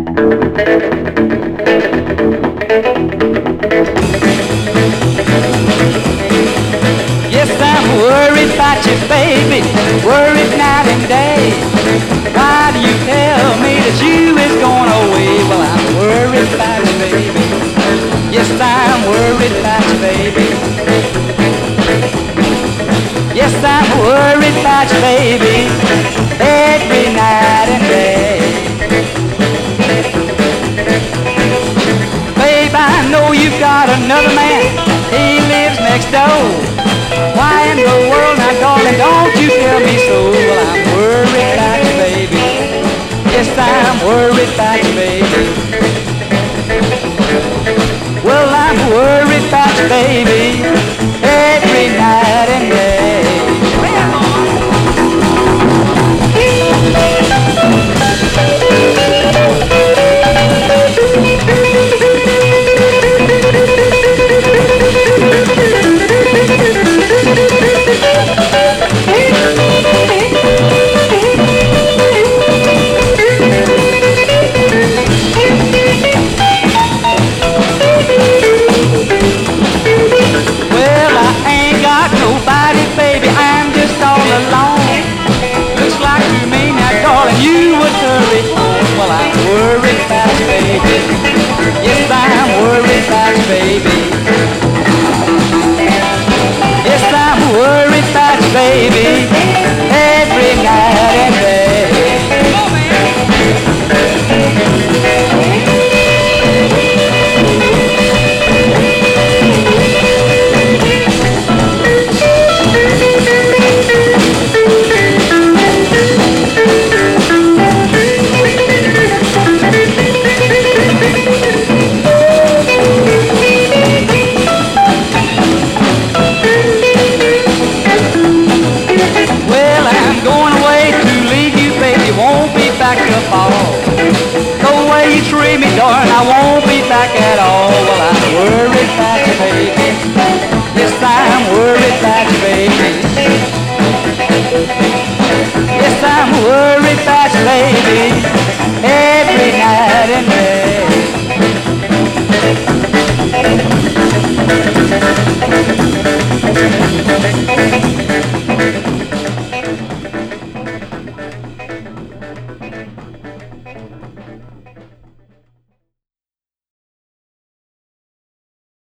Yes, I'm worried about you, baby, worried night and day. Why do you tell me that you is going away? Well, I'm worried about you, baby. Yes, I'm worried about you, baby. Yes, I'm worried about you, baby, every night and day. Babe, I know you've got another man, he lives next door. Why in the world, now darling, don't you tell me so? Well, I'm worried about you, baby. Yes, I'm worried about you, baby.